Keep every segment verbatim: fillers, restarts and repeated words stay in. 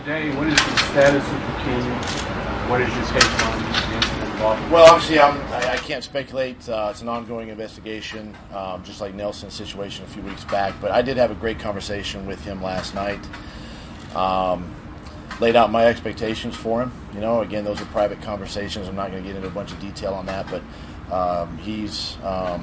today. What is the status of the team? What is your take on the incident involved? Well, obviously, I'm, I, I can't speculate. Uh, it's an ongoing investigation, um, just like Nelson's situation a few weeks back. But I did have a great conversation with him last night. Um, laid out my expectations for him. You know, again, those are private conversations. I'm not going to get into a bunch of detail on that, but um, he's um,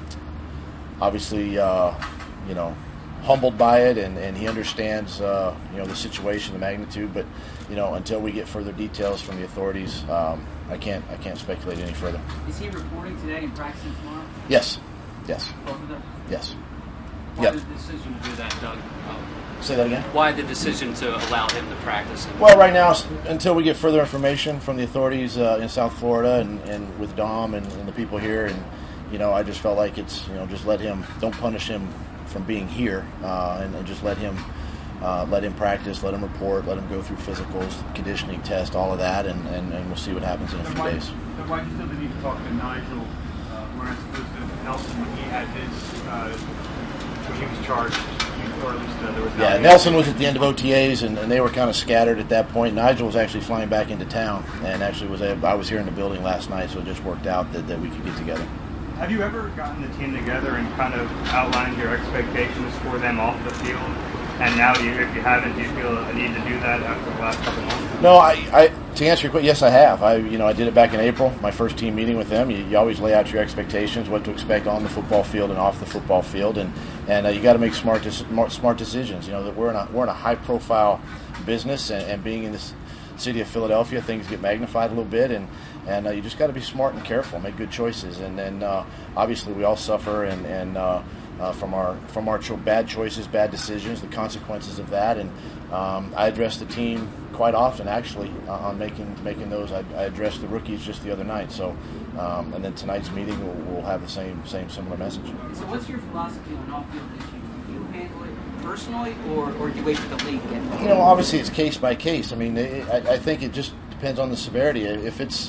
obviously, uh, you know, humbled by it, and, and he understands, uh, you know, the situation, the magnitude. But, you know, until we get further details from the authorities, um, I can't, I can't speculate any further. Is he reporting today and practicing tomorrow? Yes. Yes. Both of them? Yes. Why Yep. the decision to do that, Doug? Um, Say that again? Why the decision to allow him to practice? Well, right now, until we get further information from the authorities uh, in South Florida and, and with Dom and, and the people here, and, you know, I just felt like it's, you know, just let him, don't punish him from being here, uh, and, and just let him uh, let him practice, let him report, let him go through physicals, conditioning test, all of that, and, and, and we'll see what happens in a few why, days. Then why do you feel the need to talk to Nigel, uh, whereas opposed to Nelson when he had his, uh, when he was charged, or at least uh, there was an Yeah, allegation? Nelson was at the end of O T As, and, and they were kind of scattered at that point. Nigel was actually flying back into town, and actually was able, I was here in the building last night, so it just worked out that, that we could get together. Have you ever gotten the team together and kind of outlined your expectations for them off the field? And now, you, if you haven't, do you feel a need to do that after the last couple of months? No, I, I to answer your question, yes, I have. I, you know, I did it back in April, my first team meeting with them. You, you always lay out your expectations, what to expect on the football field and off the football field, and and uh, you got to make smart, smart decisions. You know that we're in a we're in a high profile business, and, and being in this city of Philadelphia, things get magnified a little bit, and and uh, you just got to be smart and careful, make good choices, and then uh, obviously we all suffer and and. Uh, Uh, from our from our cho- bad choices, bad decisions, the consequences of that, and um, I address the team quite often, actually, uh, on making making those. I, I addressed the rookies just the other night, so um, and then tonight's meeting will will have the same same similar message. So what's your philosophy on off-field issues? Do you handle it personally, or, or do you wait for the league to get involved? You know, obviously it's case by case. I mean, it, I, I think it just depends on the severity. If it's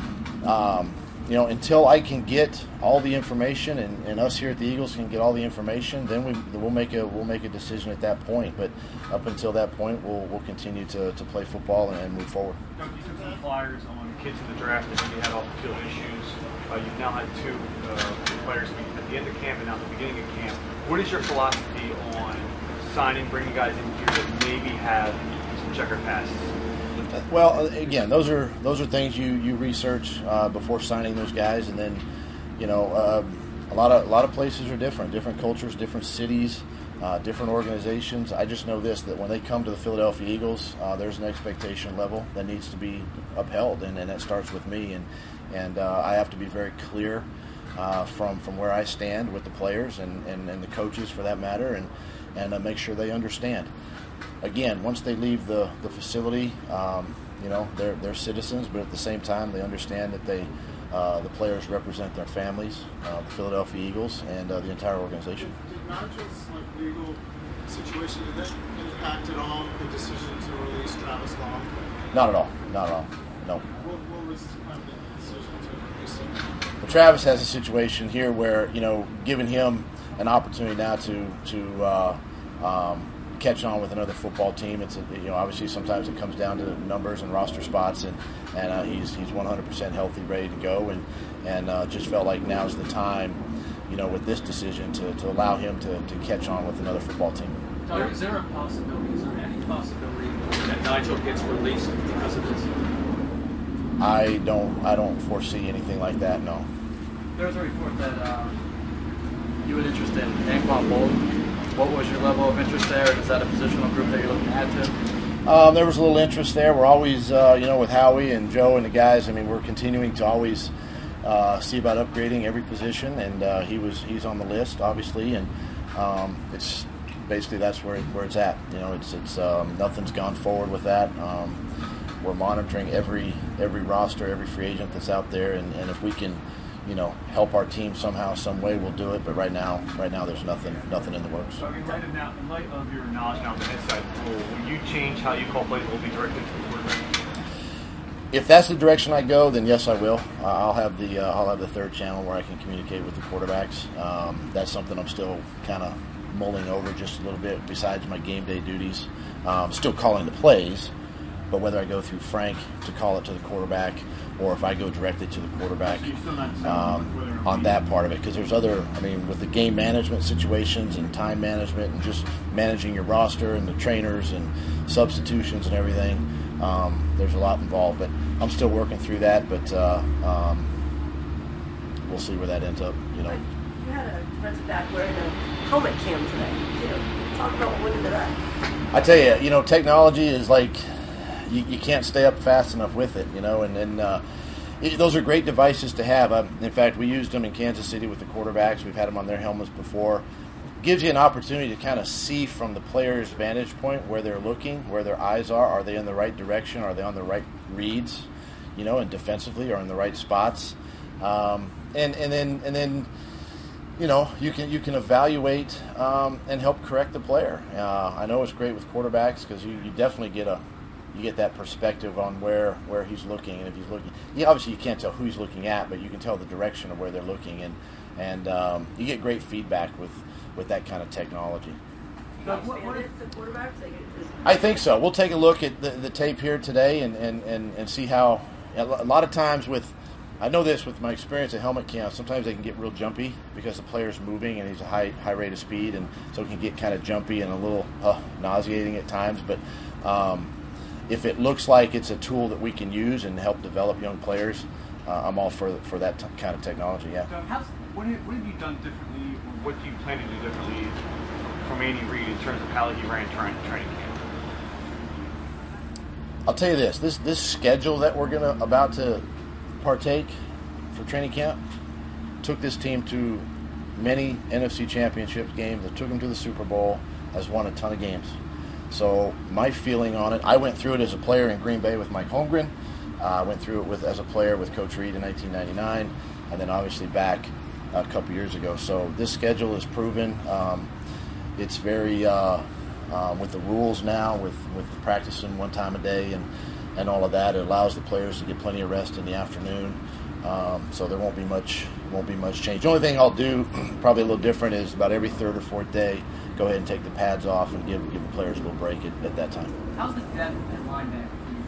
um, You know, until I can get all the information, and, and us here at the Eagles can get all the information, then we we'll make a we'll make a decision at that point. But up until that point, we'll we'll continue to, to play football and, and move forward. Doug, you took some flyers on kids in the draft that maybe had off-the-field issues. Uh, you've now had two uh, players at the end of camp and now at the beginning of camp. What is your philosophy on signing, bringing guys in here that maybe have some checkered pasts? Well, again, those are those are things you you research uh, before signing those guys, and then, you know, uh, a lot of a lot of places are different, different cultures, different cities, uh, different organizations. I just know this, that when they come to the Philadelphia Eagles, uh, there's an expectation level that needs to be upheld, and, and that starts with me, and and uh, I have to be very clear uh, from from where I stand with the players and, and, and the coaches for that matter, and and uh, make sure they understand. Again, once they leave the, the facility, um, you know, they're, they're citizens, but at the same time, they understand that they, uh, the players represent their families, uh, the Philadelphia Eagles, and uh, the entire organization. Did, did Nigel's like, legal situation, did that impact at all the decision to release Travis Long? Not at all. Not at all. No. What, what was kind of the decision to release him? Well, Travis has a situation here where, you know, giving him an opportunity now to, to uh, um, catch on with another football team. It's a, you know, obviously sometimes it comes down to numbers and roster spots, and and uh, he's he's one hundred percent healthy, ready to go, and and uh, just felt like now's the time, you know, with this decision to, to allow him to, to catch on with another football team. Doug, is there a possibility, is there any possibility that Nigel gets released because of this? I don't I don't foresee anything like that. No. There's a report that uh, you had interest in Anquan Bolden. What was your level of interest there? Is that a positional group that you're looking to add to? Um, there was a little interest there. We're always, uh, you know, with Howie and Joe and the guys. I mean, we're continuing to always uh, see about upgrading every position, and uh, he was he's on the list, obviously, and um, it's basically that's where where it's at. You know, it's it's um, nothing's gone forward with that. Um, we're monitoring every every roster, every free agent that's out there, and, and if we can, you know, help our team somehow, some way, we'll do it. But right now, right now, there's nothing, nothing in the works. So in light of, now, in light of your knowledge now of the inside rule, will you change how you call plays? Will be directed to the quarterback? If that's the direction I go, then yes, I will. Uh, I'll have the uh, I'll have the third channel where I can communicate with the quarterbacks. Um, that's something I'm still kind of mulling over just a little bit. Besides my game day duties, um, still calling the plays. but whether I go through Frank to call it to the quarterback or if I go directly to the quarterback um, on that part of it. Because there's other, I mean, with the game management situations and time management and just managing your roster and the trainers and substitutions and everything, um, there's a lot involved. But I'm still working through that, but uh, um, we'll see where that ends up, you know. You had a defensive back wearing a helmet cam today. You know, talk about what went into that. I tell you, you know, technology is like, you, you can't stay up fast enough with it, you know, and, and uh, it, those are great devices to have. Um, in fact, we used them in Kansas City with the quarterbacks. We've had them on their helmets before. Gives you an opportunity to kind of see from the player's vantage point where they're looking, where their eyes are. Are they in the right direction? Are they on the right reads, you know, and defensively or in the right spots? Um, and, and then, and then, you know, you can you can evaluate um, and help correct the player. Uh, I know it's great with quarterbacks because you, you definitely get a you get that perspective on where, where he's looking, and if he's looking, yeah, obviously you can't tell who he's looking at, but you can tell the direction of where they're looking, and and um, you get great feedback with, with that kind of technology. What, what if the quarterbacks? Like, is, I think so. We'll take a look at the, the tape here today and, and, and, and see how a lot of times with. I know this with my experience at helmet cam. Sometimes they can get real jumpy because the player's moving and he's a high high rate of speed, and so it can get kind of jumpy and a little uh, nauseating at times. But um, if it looks like it's a tool that we can use and help develop young players, uh, I'm all for for that t- kind of technology. Yeah. Doug, how's, what, have, what have you done differently, or what do you plan to do differently from Andy Reid in terms of how he ran training training camp? I'll tell you this: this this schedule that we're gonna about to partake for training camp took this team to many N F C Championship games, that took them to the Super Bowl, has won a ton of games. So my feeling on it, I went through it as a player in Green Bay with Mike Holmgren. I uh, went through it with as a player with Coach Reid in nineteen ninety-nine, and then obviously back a couple years ago. So this schedule is proven. Um, it's very uh, uh, with the rules now, with with practicing one time a day and. and all of that, it allows the players to get plenty of rest in the afternoon. Um, so there won't be much won't be much change. The only thing I'll do, probably a little different, is about every third or fourth day, go ahead and take the pads off and give give the players a little break at, at that time. How's the depth at linebacker?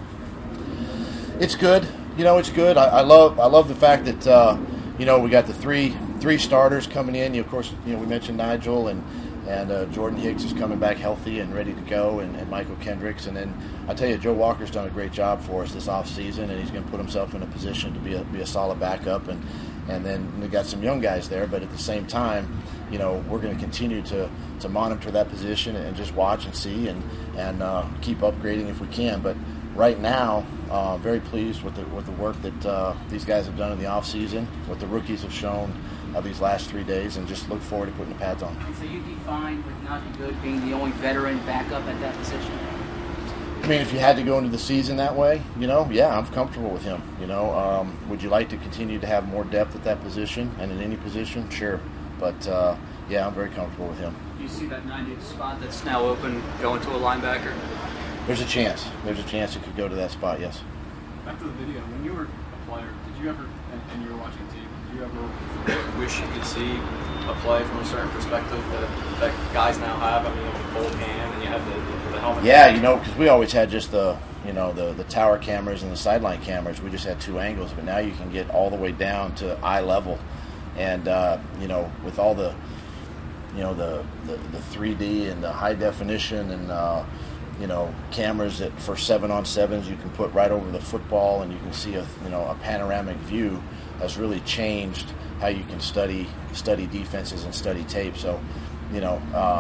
It's good. You know, it's good. I, I love I love the fact that uh, you know we got the three three starters coming in. You of course you know we mentioned Nigel and. And uh, Jordan Hicks is coming back healthy and ready to go, and, and Michael Kendricks. And then I tell you, Joe Walker's done a great job for us this offseason, and he's going to put himself in a position to be a, be a solid backup. And, and then we got some young guys there, but at the same time, you know, we're going to continue to, to monitor that position and just watch and see and, and uh, keep upgrading if we can. But right now, uh, very pleased with the, with the work that uh, these guys have done in the offseason, what the rookies have shown of these last three days, and just look forward to putting the pads on. So you define with Najee Good being the only veteran backup at that position? I mean, if you had to go into the season that way, you know, yeah, I'm comfortable with him. You know, um, would you like to continue to have more depth at that position and in any position? Sure. But, uh, yeah, I'm very comfortable with him. Do you see that ninetieth spot that's now open going to a linebacker? There's a chance. There's a chance it could go to that spot, yes. Back to the video. When you were a player, did you ever, and, and you were watching tape, did you ever wish you could see a play from a certain perspective that, that guys now have? I mean, with the full cam and you have the, the helmet. Yeah, you know, because we always had just the, you know, the, the tower cameras and the sideline cameras. We just had two angles, but now you can get all the way down to eye level. And, uh, you know, with all the, you know, the, the, the three D and the high definition and, uh, you know, cameras that for seven on sevens you can put right over the football and you can see a, you know, a panoramic view, has really changed how you can study study defenses and study tape. So, you know,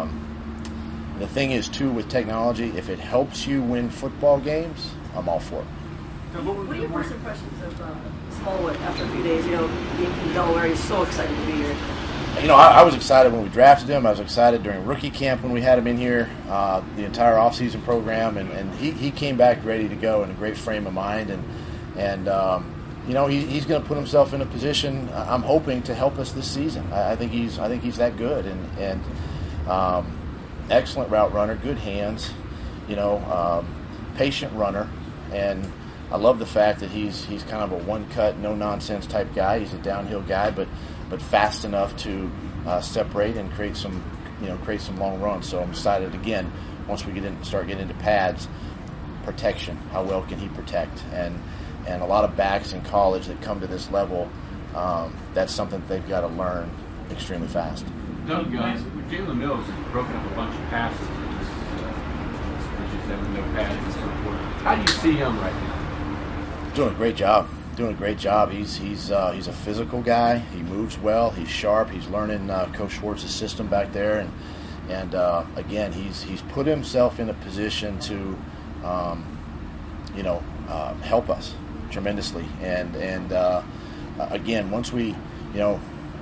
um, the thing is too with technology, if it helps you win football games, I'm all for it. What are your first impressions of uh, Smallwood after a few days? You know, being from Delaware, he's so excited to be here. You know, I, I was excited when we drafted him. I was excited during rookie camp when we had him in here, uh, the entire offseason program, and, and he, he came back ready to go in a great frame of mind. And, and um, you know, he, he's going to put himself in a position, I'm hoping, to help us this season. I, I think he's I think he's that good. And, and um, excellent route runner, good hands, you know, um, patient runner. And I love the fact that he's he's kind of a one-cut, no-nonsense type guy. He's a downhill guy, but but fast enough to uh, separate and create some, you know, create some long runs. So I'm excited again once we get in, start getting into pads. protection. How well can he protect? And and a lot of backs in college that come to this level, um, that's something that they've got to learn extremely fast. Doug, uh, Jalen Mills has broken up a bunch of passes, uh, as you said, with no pads and so forth. How do you see him right now? Doing a great job. Doing a great job. He's he's uh, he's a physical guy. He moves well. He's sharp. He's learning uh, Coach Schwartz's system back there, and and uh, again, he's he's put himself in a position to, um, you know, uh, help us tremendously. And and uh, again, once we, you know,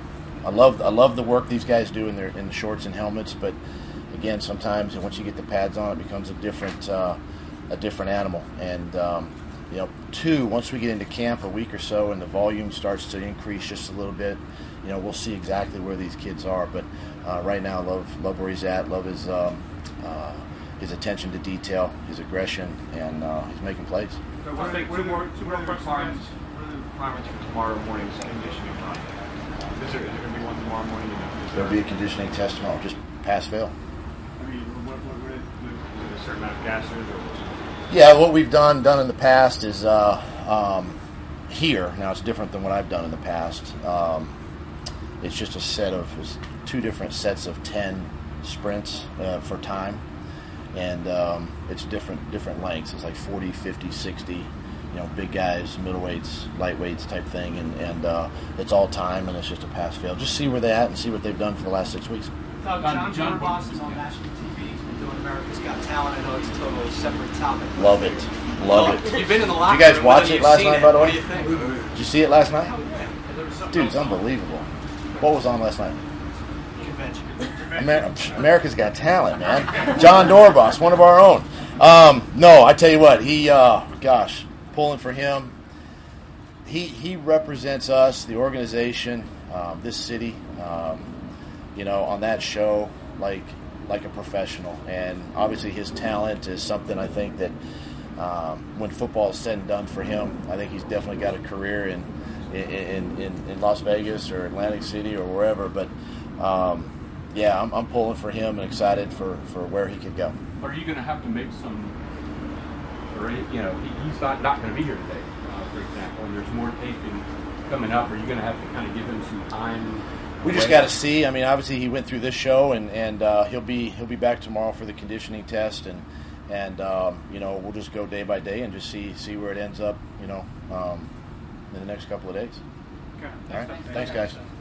I love I love the work these guys do in their in the shorts and helmets, but again, sometimes once you get the pads on, it becomes a different uh, a different animal. And um, you know, two, once we get into camp a week or so and the volume starts to increase just a little bit, you know, we'll see exactly where these kids are. But uh, right now, love love where he's at. Love his um, uh, his attention to detail, his aggression, and uh, he's making plays. So what are the two more two more requirements? What are the requirements for tomorrow morning's conditioning run? Is there, is there going to be one tomorrow morning? You know, There'll be a conditioning test tomorrow. Just pass fail. I mean, what, what, what is, is it a certain amount of gassers or? Yeah, what we've done done in the past is uh, um, here. Now it's different than what I've done in the past. Um, it's just a set of it's two different sets of ten sprints uh, for time, and um, it's different different lengths. It's like forty, fifty, sixty. You know, big guys, middleweights, lightweights type thing, and and uh, it's all time, and it's just a pass fail. Just see where they're at and see what they've done for the last six weeks. Doug, John Dorboss is on national T V. He's been doing America's Got Talent. I know it's a totally separate topic. Love it, love it. You've been in the Did locker you guys room, watch whether it you've last seen night, it, by the what way? do you think? Did you see it last night? There was something Dude, it's else on. unbelievable. What was on last night? Convention. Amer- America's Got Talent, man. John Dorboss, one of our own. Um, no, I tell you what, he, uh, gosh, pulling for him. He he represents us, the organization, um, this city, um, you know, on that show like like a professional. And obviously his talent is something I think that um, when football is said and done for him, I think he's definitely got a career in in, in, in Las Vegas or Atlantic City or wherever. But um, yeah, I'm, I'm pulling for him and excited for, for where he could go. Are you going to have to make some, or you know, he, he's not, not going to be here today, uh, for example, and there's more taping coming up. Are you going to have to kind of give him some time? We just got to see. I mean, obviously he went through this show, and and uh, he'll be he'll be back tomorrow for the conditioning test, and and um, you know, we'll just go day by day and just see see where it ends up, you know, um, in the next couple of days. Okay. All right, thanks, guys.